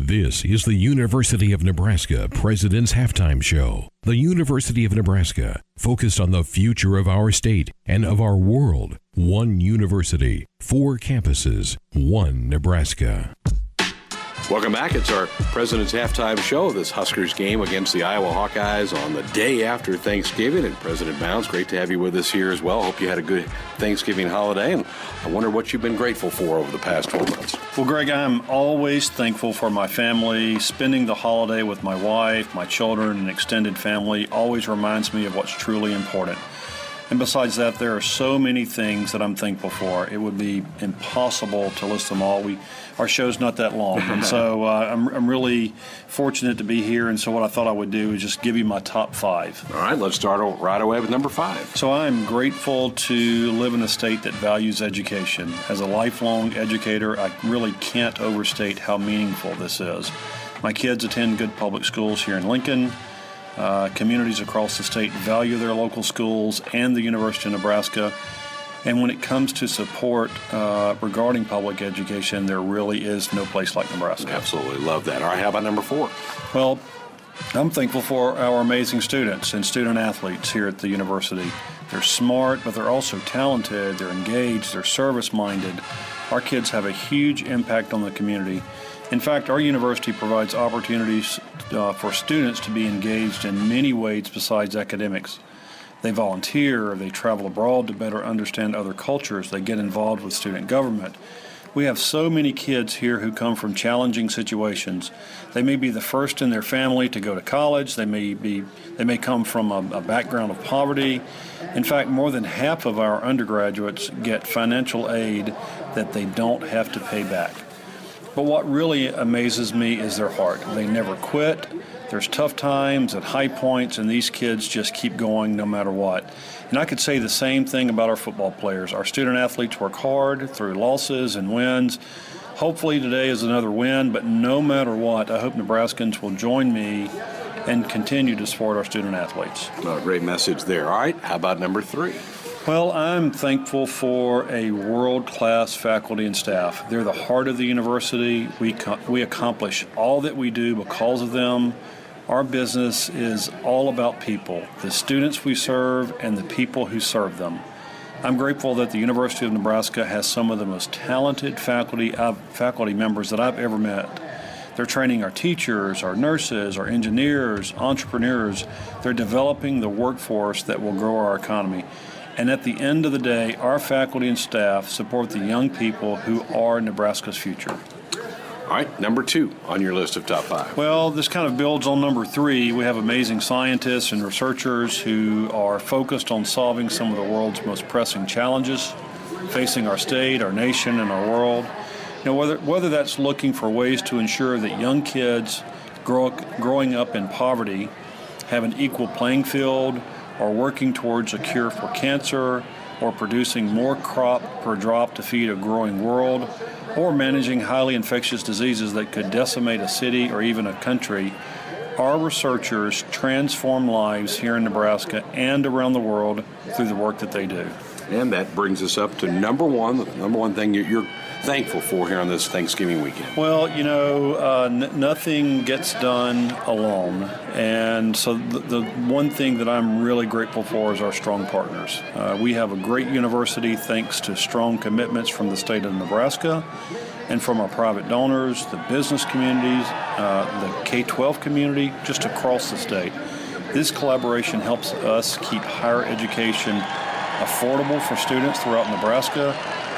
This is the University of Nebraska President's Halftime Show. The University of Nebraska, focused on the future of our state and of our world. One university, 4 campuses, one Nebraska. Welcome back. It's our President's Halftime Show. This Huskers game against the Iowa Hawkeyes on the day after Thanksgiving. And President Bounds, great to have you with us here as well. Hope you had a good Thanksgiving holiday. And I wonder what you've been grateful for over the past 12 months. Well, Greg, I'm always thankful for my family. Spending the holiday with my wife, my children, and extended family always reminds me of what's truly important. And besides that, there are so many things that I'm thankful for. It would be impossible to list them all. Our show's not that long, and so I'm really fortunate to be here. And so what I thought I would do is just give you my top 5. All right, let's start right away with number 5. So I'm grateful to live in a state that values education. As a lifelong educator, I really can't overstate how meaningful this is. My kids attend good public schools here in Lincoln. Communities across the state value their local schools and the University of Nebraska. And when it comes to support regarding public education, there really is no place like Nebraska. Absolutely love that. All right, how about number 4? Well, I'm thankful for our amazing students and student athletes here at the university. They're smart, but they're also talented, they're engaged, they're service-minded. Our kids have a huge impact on the community. In fact, our university provides opportunities for students to be engaged in many ways besides academics. They volunteer, they travel abroad to better understand other cultures, they get involved with student government. We have so many kids here who come from challenging situations. They may be the first in their family to go to college, they may come from a background of poverty. In fact, more than half of our undergraduates get financial aid that they don't have to pay back. But what really amazes me is their heart. They never quit. There's tough times and high points, and these kids just keep going no matter what. And I could say the same thing about our football players. Our student athletes work hard through losses and wins. Hopefully today is another win, but no matter what, I hope Nebraskans will join me and continue to support our student athletes. Well, great message there. All right, how about number 3? Well, I'm thankful for a world-class faculty and staff. They're the heart of the university. We accomplish all that we do because of them. Our business is all about people, the students we serve and the people who serve them. I'm grateful that the University of Nebraska has some of the most talented faculty members that I've ever met. They're training our teachers, our nurses, our engineers, entrepreneurs. They're developing the workforce that will grow our economy. And at the end of the day, our faculty and staff support the young people who are Nebraska's future. All right, number 2 on your list of top 5. Well, this kind of builds on number 3. We have amazing scientists and researchers who are focused on solving some of the world's most pressing challenges facing our state, our nation, and our world. You know, whether that's looking for ways to ensure that young kids growing up in poverty have an equal playing field, or working towards a cure for cancer, or producing more crop per drop to feed a growing world, or managing highly infectious diseases that could decimate a city or even a country, our researchers transform lives here in Nebraska and around the world through the work that they do. And that brings us up to number 1, the number 1 thing you're thankful for here on this Thanksgiving weekend. Well, you know, nothing gets done alone. And so the one thing that I'm really grateful for is our strong partners. We have a great university thanks to strong commitments from the state of Nebraska and from our private donors, the business communities, the K-12 community, just across the state. This collaboration helps us keep higher education affordable for students throughout Nebraska.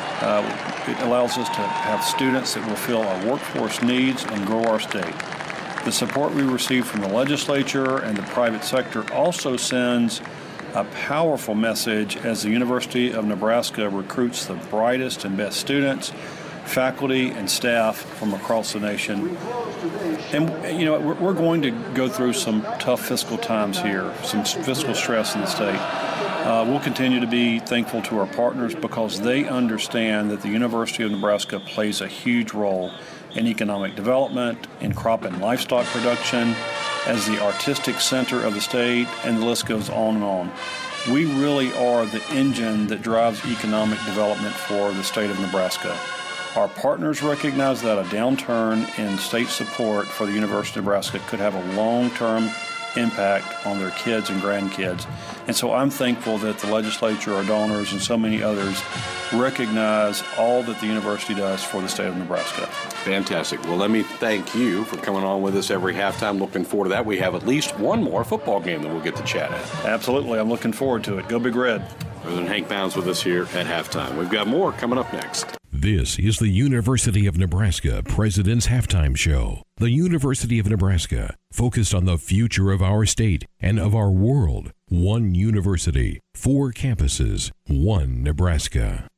It allows us to have students that will fill our workforce needs and grow our state. The support we receive from the legislature and the private sector also sends a powerful message as the University of Nebraska recruits the brightest and best students, faculty, and staff from across the nation. And, you know, we're going to go through some tough fiscal times here, some fiscal stress in the state. We'll continue to be thankful to our partners because they understand that the University of Nebraska plays a huge role in economic development, in crop and livestock production, as the artistic center of the state, and the list goes on and on. We really are the engine that drives economic development for the state of Nebraska. Our partners recognize that a downturn in state support for the University of Nebraska could have a long-term impact on their kids and grandkids. And so I'm thankful that the legislature, our donors, and so many others recognize all that the university does for the state of Nebraska. Fantastic. Well, let me thank you for coming on with us every halftime. Looking forward to that. We have at least one more football game that we'll get to chat at. Absolutely. I'm looking forward to it. Go Big Red. President Hank Bounds with us here at halftime. We've got more coming up next. This is the University of Nebraska President's Halftime Show. The University of Nebraska, focused on the future of our state and of our world. One university, 4 campuses, one Nebraska.